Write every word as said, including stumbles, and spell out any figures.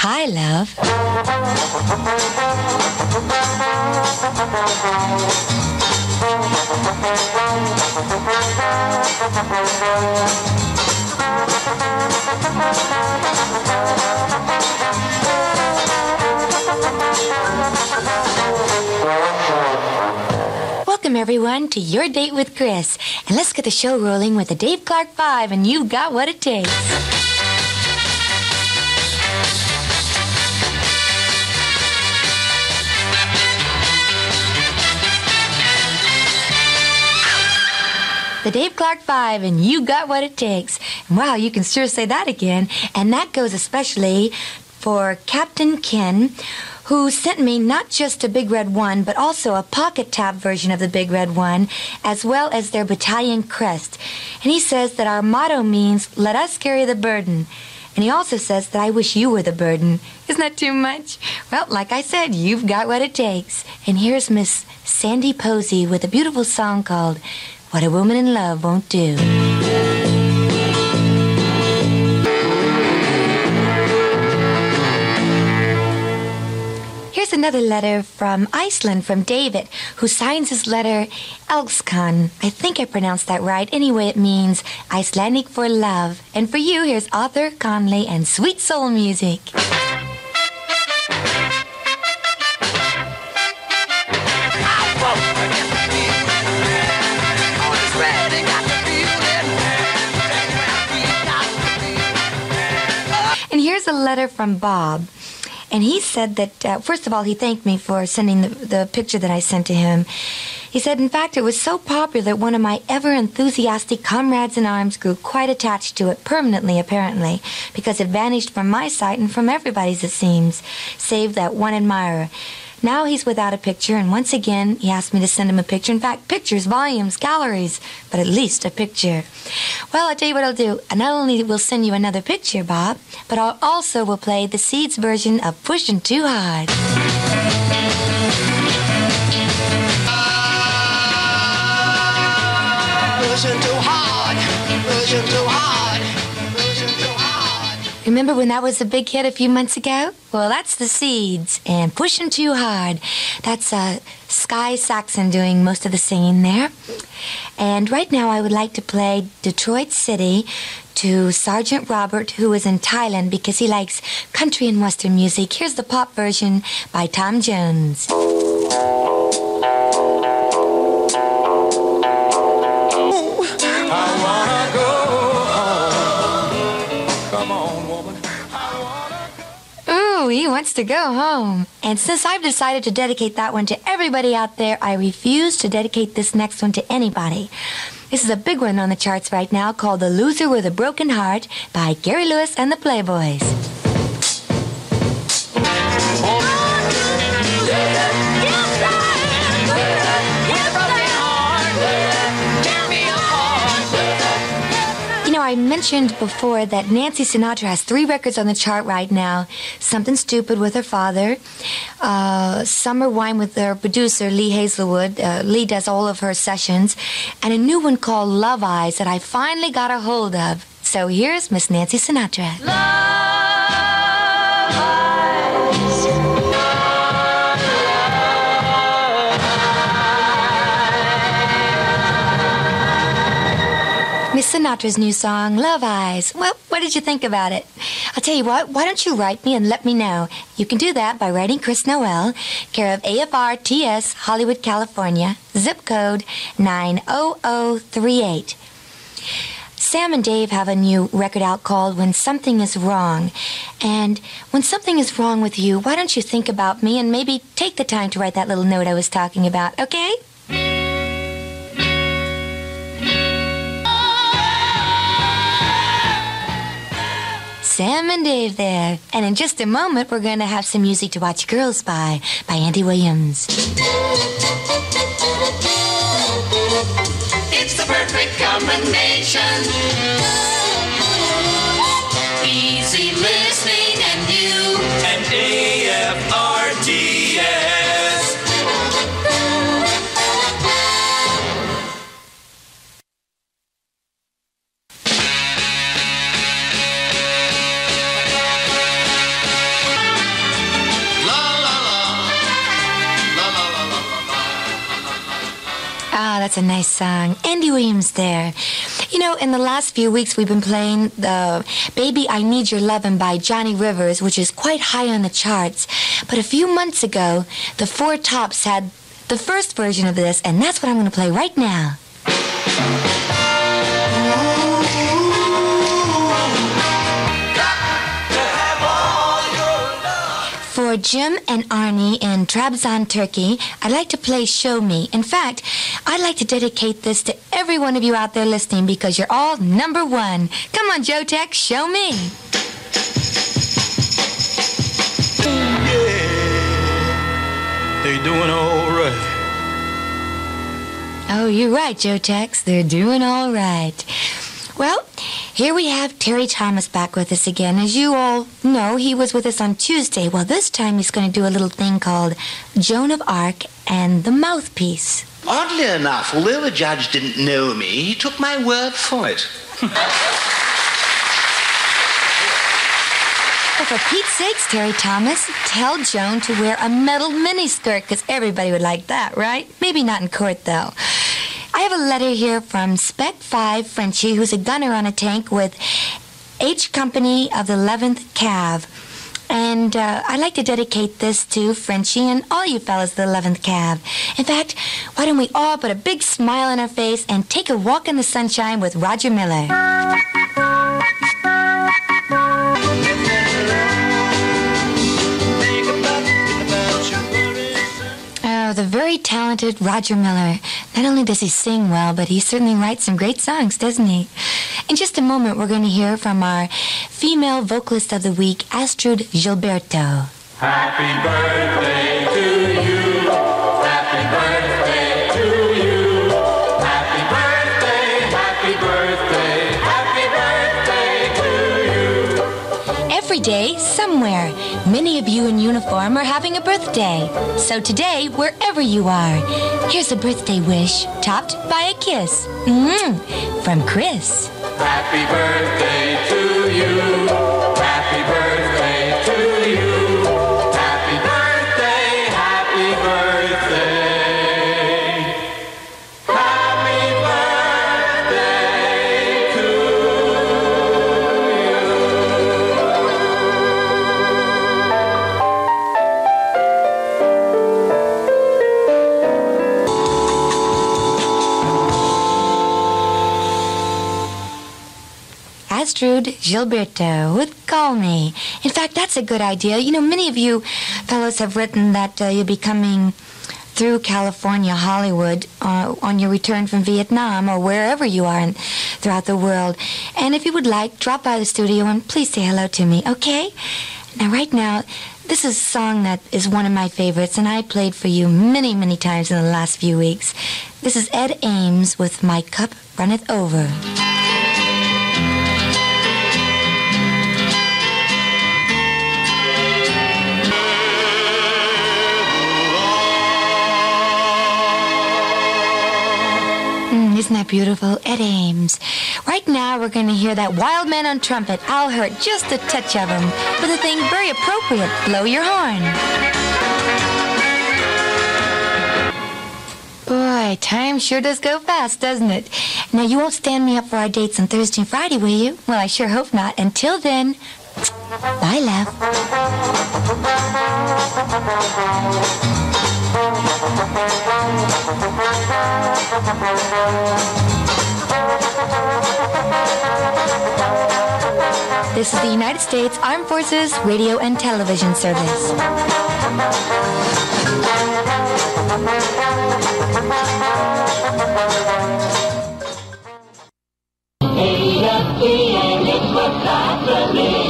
Hi, love. Welcome, everyone, to Your Date with Chris. And let's get the show rolling with the Dave Clark Five, and you've got what it takes. The Dave Clark Five, and you got what it takes. And wow, you can sure say that again. And that goes especially for Captain Ken, who sent me not just a Big Red One, but also a pocket tab version of the Big Red One, as well as their battalion crest. And he says that our motto means, let us carry the burden. And he also says that I wish you were the burden. Isn't that too much? Well, like I said, you've got what it takes. And here's Miss Sandy Posey with a beautiful song called What a Woman in Love Won't Do. Here's another letter from Iceland from David, who signs his letter Elskon. I think I pronounced that right. Anyway, it means Icelandic for love. And for you, here's Arthur Conley and Sweet Soul Music. And here's a letter from Bob. And he said that, uh, first of all, he thanked me for sending the, the picture that I sent to him. He said, in fact, it was so popular that one of my ever-enthusiastic comrades in arms grew quite attached to it, permanently, apparently, because it vanished from my sight and from everybody's, it seems, save that one admirer. Now he's without a picture, and once again, he asked me to send him a picture. In fact, pictures, volumes, galleries, but at least a picture. Well, I'll tell you what I'll do. I not only will send you another picture, Bob, but I'll also will play the Seeds version of Pushing Too Hard. Pushing too hard, pushing too hard, pushing too hard. Remember when that was a big hit a few months ago? Well, that's the Seeds and Pushing Too Hard. That's uh, Sky Saxon doing most of the singing there. And right now I would like to play Detroit City to Sergeant Robert, who is in Thailand because he likes country and western music. Here's the pop version by Tom Jones. He wants to go home. And since I've decided to dedicate that one to everybody out there, I refuse to dedicate this next one to anybody. This is a big one on the charts right now called The Loser with a Broken Heart by Gary Lewis and the Playboys. I mentioned before that Nancy Sinatra has three records on the chart right now. Something Stupid with her father, uh, Summer Wine with her producer, Lee Hazelwood. Uh, Lee does all of her sessions. And a new one called Love Eyes that I finally got a hold of. So here's Miss Nancy Sinatra. Love Eyes. Miss Sinatra's new song, Love Eyes. Well, what did you think about it? I'll tell you what, why don't you write me and let me know? You can do that by writing Chris Noel, care of A F R T S, Hollywood, California, zip code nine oh oh three eight. Sam and Dave have a new record out called When Something Is Wrong. And when something is wrong with you, why don't you think about me and maybe take the time to write that little note I was talking about, okay? Sam and Dave there. And in just a moment, we're going to have some music to watch Girls by, by Andy Williams. It's the perfect combination. Easy listening and you. And A F R T S. that's a nice song. Andy Williams there. You know, in the last few weeks we've been playing the Baby I Need Your Lovin' by Johnny Rivers, which is quite high on the charts. But a few months ago, the Four Tops had the first version of this, and that's what I'm going to play right now. For Jim and Arnie in Trabzon, Turkey, I'd like to play Show Me. In fact, I'd like to dedicate this to every one of you out there listening because you're all number one. Come on, Joe Tex, show me. Yeah, they doing all right. Oh, you're right, Joe Tex. They're doing all right. Well, here we have Terry Thomas back with us again. As you all know, he was with us on Tuesday. Well, this time he's going to do a little thing called Joan of Arc and the Mouthpiece. Oddly enough, although the judge didn't know me, he took my word for it. Well, for Pete's sakes, Terry Thomas, tell Joan to wear a metal miniskirt, because everybody would like that, right? Maybe not in court, though. I have a letter here from Spec five Frenchie, who's a gunner on a tank with H Company of the eleventh Cav. And uh, I'd like to dedicate this to Frenchie and all you fellas of the eleventh Cav. In fact, why don't we all put a big smile on our face and take a walk in the sunshine with Roger Miller. Oh, the very talented Roger Miller. Not only does he sing well, but he certainly writes some great songs, doesn't he? In just a moment, we're going to hear from our female vocalist of the week, Astrud Gilberto. Happy birthday to you. Happy birthday to you. Happy birthday, happy birthday, happy birthday to you. Every day, somewhere, many of you in uniform are having a birthday. So today, wherever you are, here's a birthday wish topped by a kiss. Mm-hmm. From Chris. Happy birthday to you. Happy birthday to you. Happy birthday, happy birthday. Happy birthday to Astrud Gilberto with Call Me. In fact, that's a good idea. You know, many of you fellows have written that uh, you'll be coming through California, Hollywood, uh, on your return from Vietnam or wherever you are in, throughout the world. And if you would like, drop by the studio and please say hello to me, okay? Now, right now, this is a song that is one of my favorites, and I played for you many, many times in the last few weeks. This is Ed Ames with My Cup Runneth Over. Isn't that beautiful? Ed Ames. Right now, we're going to hear that wild man on trumpet, Al Hurt, just a touch of him, with a thing very appropriate, Blow Your Horn. Boy, time sure does go fast, doesn't it? Now, you won't stand me up for our dates on Thursday and Friday, will you? Well, I sure hope not. Until then, bye, love. This is the United States Armed Forces Radio and Television Service. A F T, and it's what's happening.